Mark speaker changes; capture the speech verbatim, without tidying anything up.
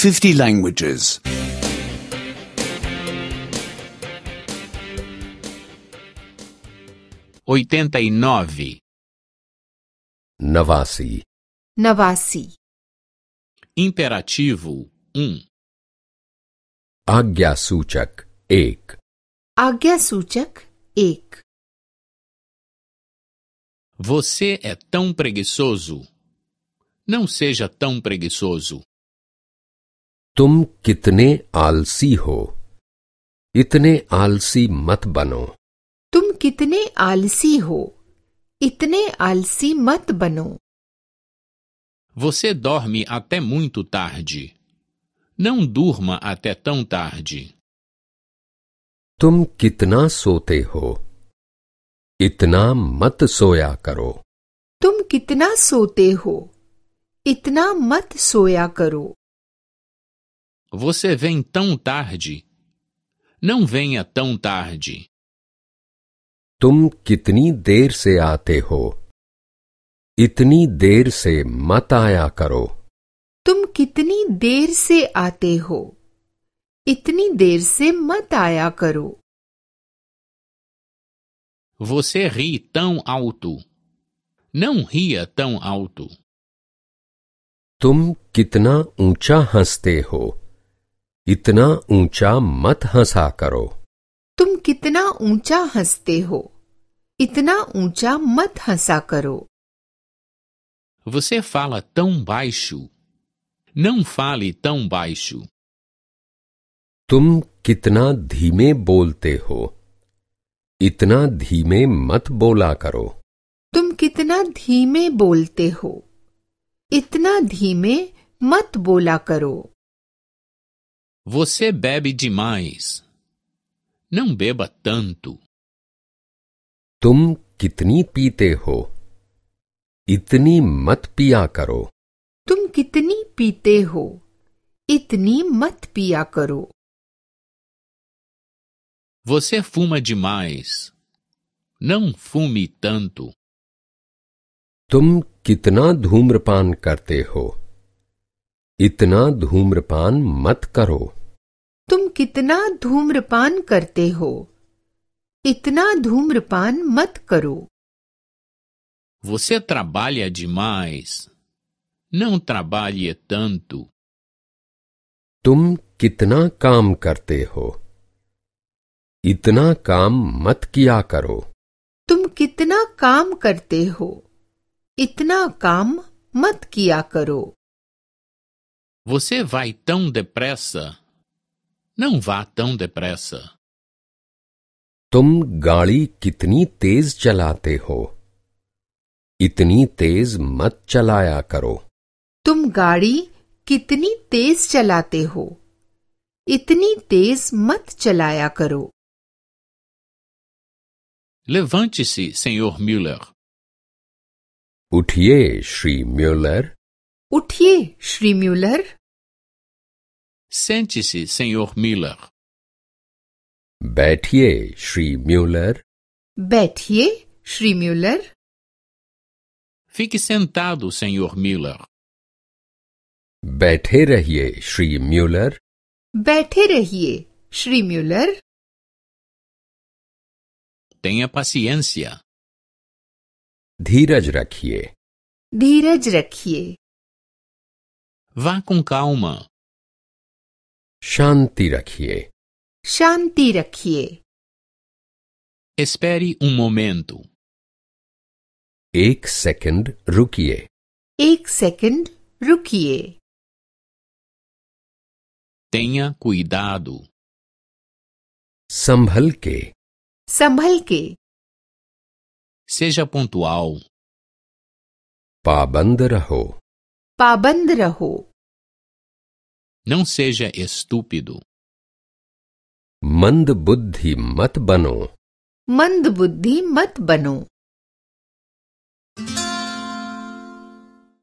Speaker 1: fifty languages.
Speaker 2: oitenta e nove.
Speaker 3: नवासी
Speaker 4: नवासी
Speaker 2: Imperativo um.
Speaker 3: आज्ञा सूचक एक
Speaker 4: आज्ञा सूचक एक
Speaker 2: Você é tão preguiçoso. Não seja tão preguiçoso.
Speaker 3: तुम कितने आलसी हो इतने आलसी मत बनो
Speaker 4: तुम कितने आलसी हो इतने आलसी मत बनो
Speaker 2: Você dorme até muito tarde. Não durma até tão tarde.
Speaker 3: तुम कितना सोते हो इतना मत सोया करो
Speaker 4: तुम कितना सोते हो इतना मत सोया करो
Speaker 2: Você vem tão tarde. Não venha tão tarde.
Speaker 3: तुम कितनी देर से आते हो इतनी देर से मत आया करो
Speaker 4: तुम कितनी देर से आते हो इतनी देर से मत आया करो
Speaker 2: Você ri tão alto. Não ria tão alto.
Speaker 3: तुम कितना ऊंचा हंसते हो इतना ऊंचा मत हंसा करो
Speaker 4: तुम कितना ऊंचा हंसते हो इतना ऊंचा मत हंसा करो
Speaker 2: Você fala tão baixo. Não fale tão baixo.
Speaker 3: तुम कितना धीमे बोलते हो इतना धीमे मत बोला करो
Speaker 4: तुम कितना धीमे बोलते हो इतना धीमे मत बोला करो
Speaker 2: Você bebe demais. Não beba tanto.
Speaker 3: तुम कितनी पीते हो इतनी मत पिया करो
Speaker 4: तुम कितनी पीते हो इतनी मत पिया करो
Speaker 2: Você fuma demais. Não fume tanto.
Speaker 3: तुम कितना धूम्रपान करते हो इतना धूम्रपान मत करो
Speaker 4: तुम कितना धूम्रपान करते हो इतना धूम्रपान मत करो
Speaker 2: Você trabalha demais. Não trabalhe tanto.
Speaker 3: तुम कितना काम करते हो इतना काम मत किया करो
Speaker 4: तुम कितना काम करते हो इतना काम मत किया करो
Speaker 2: Você vai tão depressa. Não vá tão depressa.
Speaker 3: तुम गाड़ी कितनी तेज चलाते हो इतनी तेज मत चलाया करो
Speaker 4: तुम गाड़ी कितनी तेज चलाते हो इतनी तेज मत चलाया करो
Speaker 2: Levante-se, senhor Müller.
Speaker 3: उठिए श्री म्यूलर
Speaker 4: उठिए Shri Muller
Speaker 2: Sente-se, senhor Müller.
Speaker 3: बैठिए श्री म्यूलर
Speaker 4: बैठिए Shri Muller
Speaker 2: Fique sentado, senhor Müller.
Speaker 3: बैठे रहिए श्री म्यूलर
Speaker 4: बैठे रहिए श्री म्यूलर
Speaker 2: Tenha paciência.
Speaker 3: धीरज रखिए
Speaker 4: धीरज रखिए
Speaker 2: Vá com calma.
Speaker 3: शांति रखिए
Speaker 4: शांति रखिए
Speaker 2: Espere um momento.
Speaker 3: एक सेकंड रुकिए
Speaker 4: एक सेकंड रुकिए
Speaker 2: Tenha cuidado.
Speaker 3: संभल के
Speaker 4: संभल के
Speaker 2: Seja pontual.
Speaker 3: पाबंद रहो
Speaker 4: पाबंद रहो
Speaker 2: Não seja estúpido.
Speaker 3: मंद बुद्धि मत बनो
Speaker 4: मंद बुद्धि मत बनो